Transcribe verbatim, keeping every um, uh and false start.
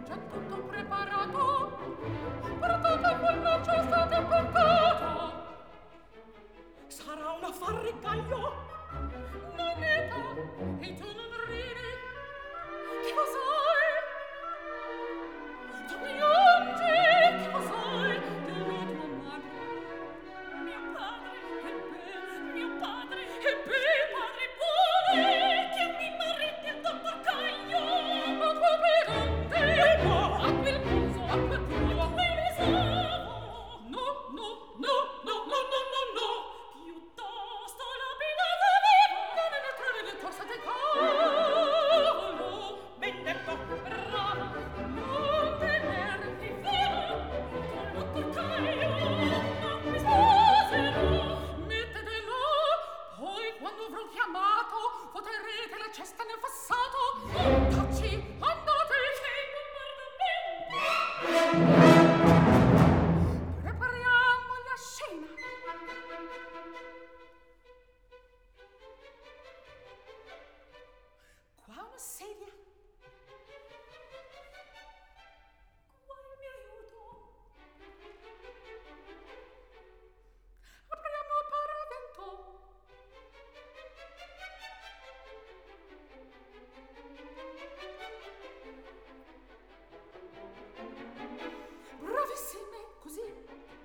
già tutto preparato, portate quel noce state portato. Sarà un affar rigaglio, moneta, e tu non ridi. Che cos'hai? Tu piangi, che cos'hai? Dillo tua madre. Mio padre, ebbe, mio padre, ebbe, padre buone, che mi marrette il dottor Caglio. Ma tuo pedante, ma a quel muso, a quel culo, a quel esavo. No, no, no, no, no, no, no, no. Piuttosto la pedata viva. Non è un'altra delle corsa del cavolo. Ben detto, bravo. Non tenerti fermo. Con lo porcaio non mi sposerò. Mettetelo, poi quando avrò chiamato poterete la cesta nel fassato. Tacci, andate, c'è il bombardamento. Prepariamo la scena. Qua una sedia. Qua il mio aiuto. Apriamo il paravento. Bravissime, così.